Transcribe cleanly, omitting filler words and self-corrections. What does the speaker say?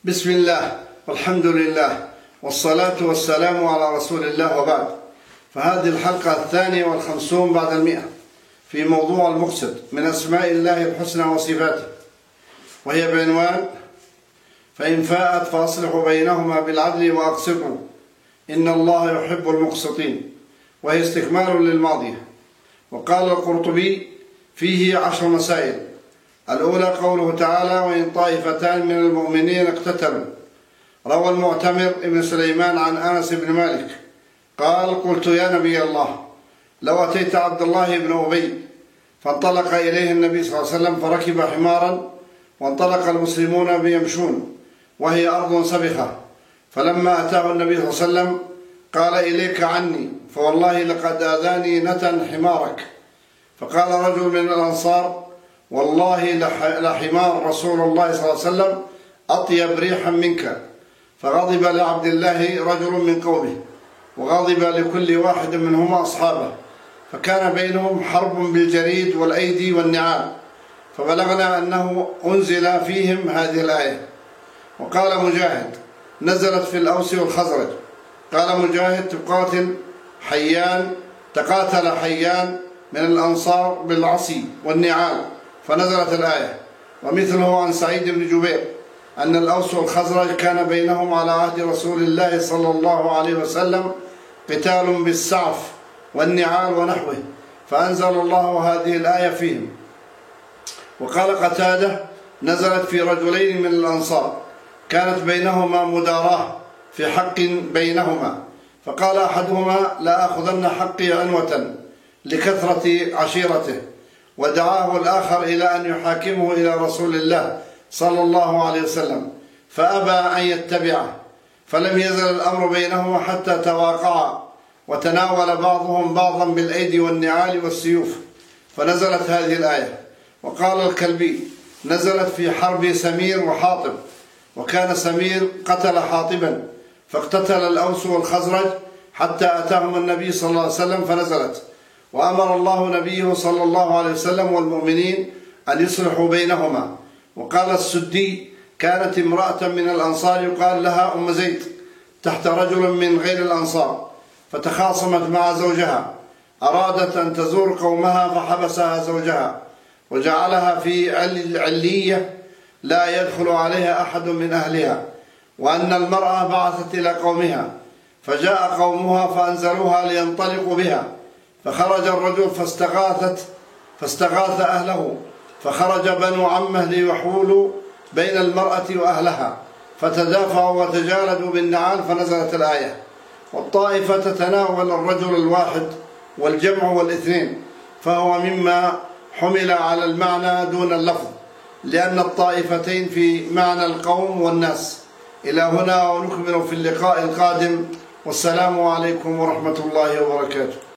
بسم الله والحمد لله والصلاة والسلام على رسول الله، وبعد. فهذه الحلقة 52 بعد 100 في موضوع المقصد من أسماء الله الحسنى وصفاته، وهي بعنوان: فإن فاءت فأصلحوا بينهما بالعدل وأقسطوا إن الله يحب المقسطين، وهي استكمال للماضية. وقال القرطبي فيه 10 مسائل. الأولى قوله تعالى: وإن طائفتان من المؤمنين اقتتلوا. روى المعتمر ابن سليمان عن أنس بن مالك قال: قلت يا نبي الله، لو أتيت عبد الله بن أبي فانطلق إليه النبي صلى الله عليه وسلم فركب حمارا، وانطلق المسلمون بيمشون وهي أرض سبخة، فلما أتاه النبي صلى الله عليه وسلم قال: إليك عني، فوالله لقد آذاني نتن حمارك. فقال رجل من الأنصار: والله لحمار رسول الله صلى الله عليه وسلم أطيب ريحا منك. فغضب لعبد الله رجل من قومه، وغضب لكل واحد منهما أصحابه، فكان بينهم حرب بالجريد والأيدي والنعال. فبلغنا أنه أنزل فيهم هذه الآية. وقال مجاهد: نزلت في الأوس والخزرج. قال مجاهد: تقاتل حيان من الأنصار بالعصي والنعال، فنزلت الآية. ومثله عن سعيد بن جبير أن الأوس والخزرج كان بينهم على عهد رسول الله صلى الله عليه وسلم قتال بالسعف والنعال ونحوه، فأنزل الله هذه الآية فيهم. وقال قتادة: نزلت في رجلين من الأنصار كانت بينهما مداراة في حق بينهما، فقال أحدهما: لا أخذن حقي عنوة لكثرة عشيرته، ودعاه الآخر إلى أن يحاكمه إلى رسول الله صلى الله عليه وسلم، فأبى أن يتبعه، فلم يزل الأمر بينهما حتى تواقعا، وتناول بعضهم بعضا بالأيدي والنعال والسيوف، فنزلت هذه الآية. وقال الكلبي: نزلت في حرب سمير وحاطب، وكان سمير قتل حاطبا، فاقتتل الأوس والخزرج حتى أتاهم النبي صلى الله عليه وسلم، فنزلت: وأمر الله نبيه صلى الله عليه وسلم والمؤمنين أن يصلحوا بينهما. وقال السدي: كانت امرأة من الأنصار يقال لها أم زيد تحت رجل من غير الأنصار، فتخاصمت مع زوجها، أرادت أن تزور قومها، فحبسها زوجها وجعلها في علية لا يدخل عليها أحد من أهلها، وأن المرأة بعثت إلى قومها، فجاء قومها فأنزلوها لينطلقوا بها، فخرج الرجل فاستغاث أهله، فخرج بنو عمه ليحولوا بين المرأة وأهلها، فتدافعوا وتجالدوا بالنعال، فنزلت الآية. والطائفة تتناول الرجل الواحد والجمع والاثنين، فهو مما حمل على المعنى دون اللفظ، لأن الطائفتين في معنى القوم والناس. إلى هنا، ونكمل في اللقاء القادم، والسلام عليكم ورحمة الله وبركاته.